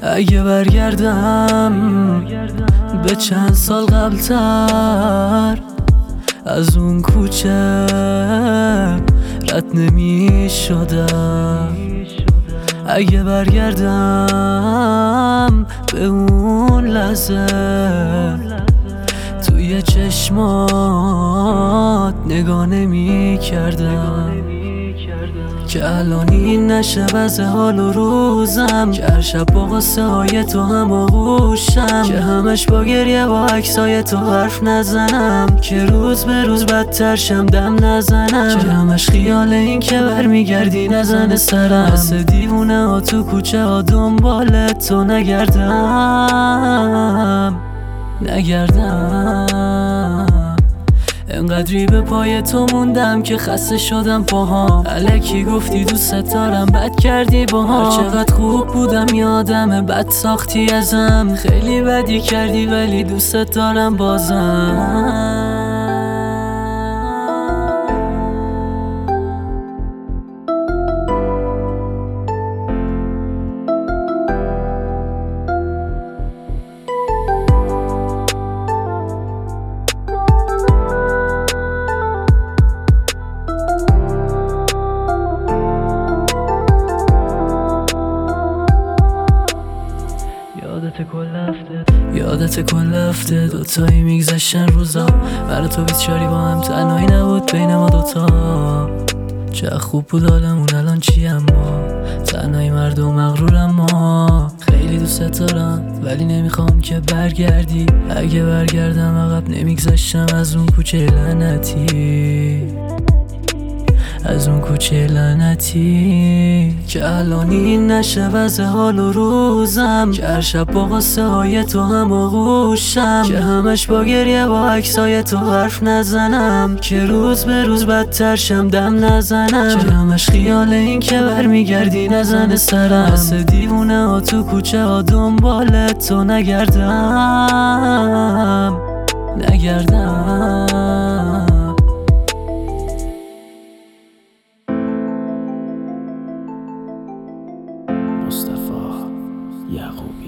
اگه برگردم به چند سال قبلتر، از اون کوچه رد نمی شدم. اگه برگردم به اون لحظه، توی چشمات نگاه نمی کردم که الان این نشه وضع حال و روزم، که هر شب با قصه های تو هم آغوشم، که همش با گریه با عکسای تو حرف نزنم، که روز به روز بدتر شم دم نزنم، که همش خیال این که برمیگردی نزنه سرم، مثل دیوونه ها تو کوچه ها دنبال تو نگردم. انقدری به پای تو موندم که خسته شدم پاهام. الکی گفتی دوست دارم، بد کردی باهام. چقدر خوب بودم یادمه، بد ساختی ازم. خیلی بدی کردی ولی دوست دارم بازم. یادت کل هفته دوتایی میگذشتن روزا، برا تو 24 با هم، تنهایی نبود بین ما دوتا. چه خوب بود حالمون الان چی، اما تنهایی مرد و مغرورم. ما خیلی دوست دارم ولی نمیخوام که برگردی. اگه برگردم عقب نمیگذشتم از اون کوچه لعنتی، از اون کوچه لعنتی، که الان این نشه وضع حال و روزم، که هر شب با قصه های تو هم آغوشم، که همش با گریه با عکسای تو حرف نزنم، که روز به روز بدتر شم دم نزنم، که همش خیال این که برمیگردی نزنه سرم، مثل دیوونه ها تو کوچه ها دنبال تو نگردم. مصطفی یعقوبی.